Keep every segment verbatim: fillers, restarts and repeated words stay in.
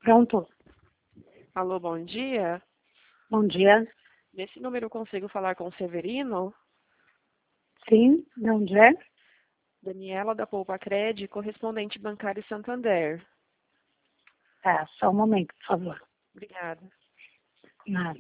Pronto. Alô, bom dia. Bom dia. Nesse número eu consigo falar com o Severino? Sim, de onde é? Daniela da Poupa Cred, correspondente bancário Santander. Tá, só um momento, por favor. Obrigada. Nada.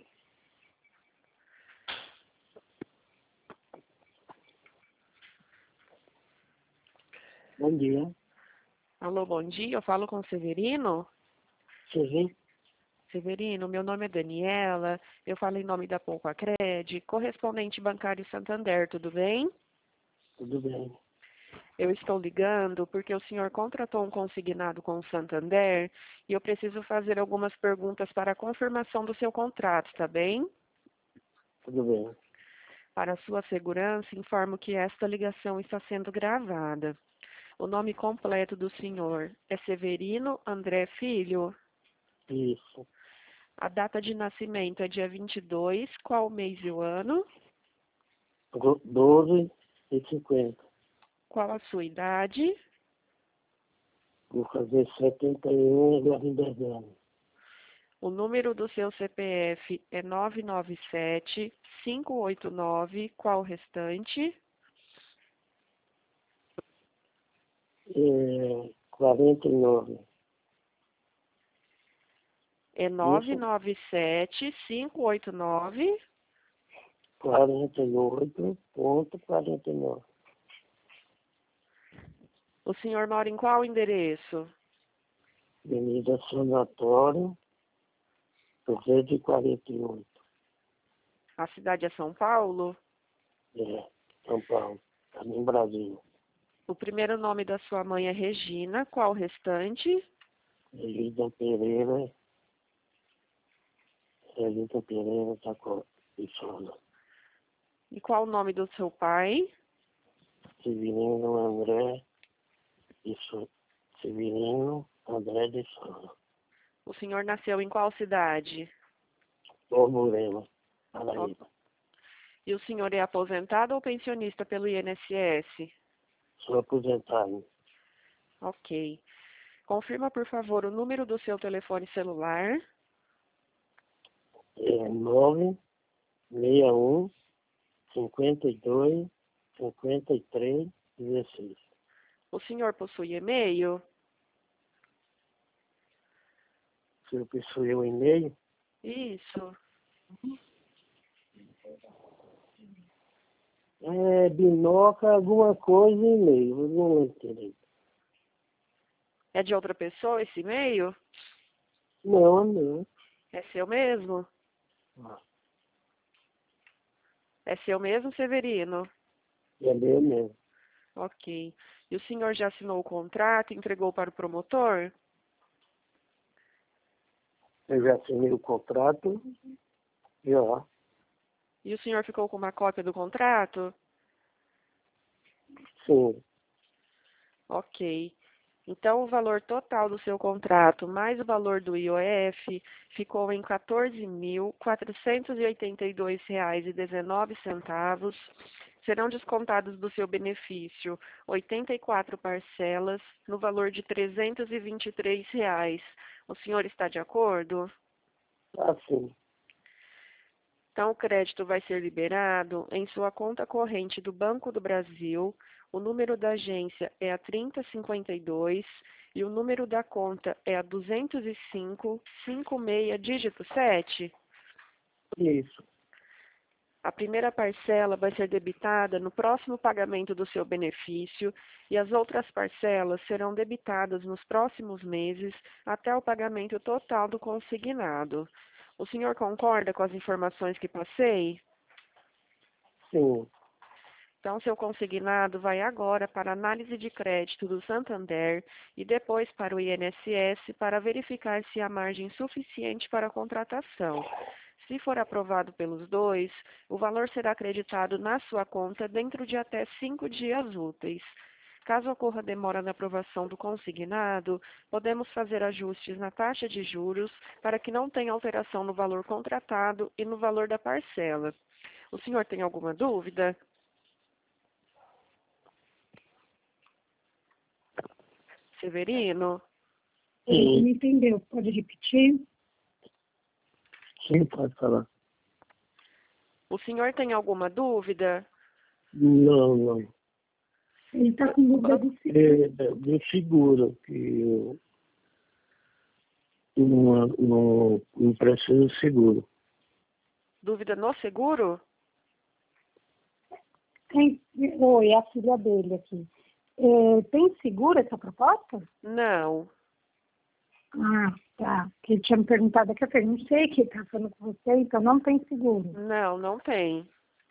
Bom dia. Alô, bom dia. Eu falo com o Severino? Sim, Severino, meu nome é Daniela. Eu falo em nome da Poupa Cred, correspondente bancário Santander, tudo bem? tudo bem. Eu estou ligando porque o senhor contratou um consignado com o Santander e eu preciso fazer algumas perguntas para a confirmação do seu contrato, tá bem? Tudo bem. Para sua segurança, informo que esta ligação está sendo gravada. O nome completo do senhor é Severino André Filho. Isso. A data de nascimento é dia vinte e dois, qual o mês e o ano? Do- doze e cinquenta. Qual a sua idade? Vou fazer setenta e um agora em dezembro. O número do seu C P F é nove nove sete, cinco oito nove, qual o restante? É, quarenta e nove. É nove Isso, nove sete, cinco oito nove. quarenta e oito ponto quarenta e nove. O senhor mora em qual endereço? Avenida Sanatório, duzentos e quarenta e oito. A cidade é São Paulo? É, São Paulo, também Brasil. O primeiro nome da sua mãe é Regina, qual o restante? Elida Pereira, Elida Pereira tá com sono. E qual o nome do seu pai? Severino André, isso, Severino André de Sono. O senhor nasceu em qual cidade? Borborema, Ó, Paraíba. e o senhor é aposentado ou pensionista pelo I N S S? Sou aposentado. Ok. Confirma, por favor, o número do seu telefone celular. É nove seis um, cinquenta e dois, cinquenta e três, dezesseis. O senhor possui e-mail? Se eu possuir o e-mail, Isso. é binoca alguma coisa e e-mail, eu não entendi. É de outra pessoa esse e-mail? Não, não. É seu mesmo? É seu mesmo, Severino? É meu mesmo. Ok. E o senhor já assinou o contrato e entregou para o promotor? Eu já assinei o contrato, e ó, E o senhor ficou com uma cópia do contrato? sim, Ok. Então, o valor total do seu contrato, mais o valor do I O F, ficou em quatorze mil, quatrocentos e oitenta e dois reais e dezenove centavos. Serão descontados do seu benefício oitenta e quatro parcelas, no valor de trezentos e vinte e três reais. O senhor está de acordo? assim, Então, o crédito vai ser liberado em sua conta corrente do Banco do Brasil. O número da agência é a trinta cinquenta e dois e o número da conta é a duzentos e cinco, cinquenta e seis, dígito sete. isso, A primeira parcela vai ser debitada no próximo pagamento do seu benefício e as outras parcelas serão debitadas nos próximos meses até o pagamento total do consignado. O senhor concorda com as informações que passei? sim, Então, seu consignado vai agora para a análise de crédito do Santander e depois para o I N S S para verificar se há margem suficiente para a contratação. Se for aprovado pelos dois, o valor será acreditado na sua conta dentro de até cinco dias úteis. Caso ocorra demora na aprovação do consignado, podemos fazer ajustes na taxa de juros para que não tenha alteração no valor contratado e no valor da parcela. O senhor tem alguma dúvida? Severino? Ele não entendeu. Pode repetir? Sim, pode falar. O senhor tem alguma dúvida? Não, não. Ele está com dúvida do seguro. É, do seguro, que eu não, não, não preciso de seguro. Dúvida no seguro? Tem... Oi, é a filha dele aqui. É, tem seguro essa proposta? Não. Ah, tá. Que ele tinha me perguntado aqui, eu falei, não sei que ele está falando com você, então não tem seguro. Não, não tem.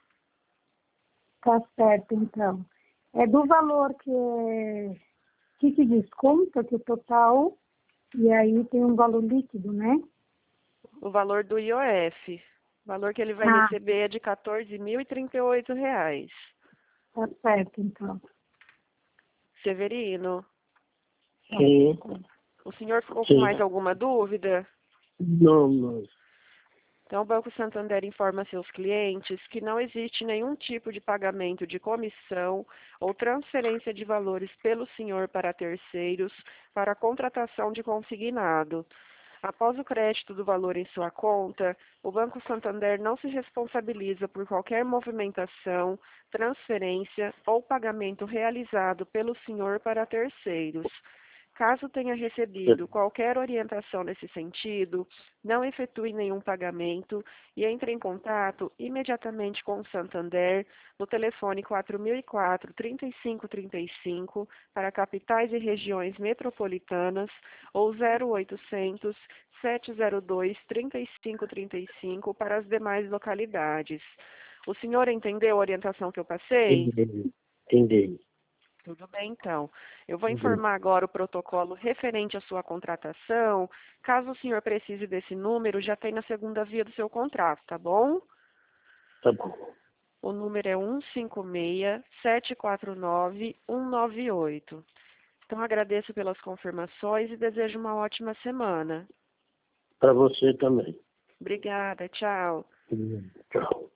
Tá certo, então. É do valor que é... que se desconta, que o total, e aí tem um valor líquido, né? O valor do I O F. O valor que ele vai Ah. receber é de quatorze mil e trinta e oito reais. Tá certo, então. Severino, Sim, o senhor ficou com sim. mais alguma dúvida? Não, não. Então, o Banco Santander informa seus clientes que não existe nenhum tipo de pagamento de comissão ou transferência de valores pelo senhor para terceiros para a contratação de consignado. Após o crédito do valor em sua conta, o Banco Santander não se responsabiliza por qualquer movimentação, transferência ou pagamento realizado pelo senhor para terceiros. Caso tenha recebido qualquer orientação nesse sentido, não efetue nenhum pagamento e entre em contato imediatamente com o Santander no telefone quatro mil e quatro, trinta e cinco trinta e cinco para capitais e regiões metropolitanas ou zero oitocentos, sete zero dois, trinta e cinco trinta e cinco para as demais localidades. O senhor entendeu a orientação que eu passei? Entendi. Entendi. Tudo bem, então. Eu vou Entendi. informar agora o protocolo referente à sua contratação. Caso o senhor precise desse número, já tem na segunda via do seu contrato, tá bom? Tá bom. O número é um cinco seis, sete quatro nove, um nove oito. Então, agradeço pelas confirmações e desejo uma ótima semana. Para você também. Obrigada, tchau. Tchau.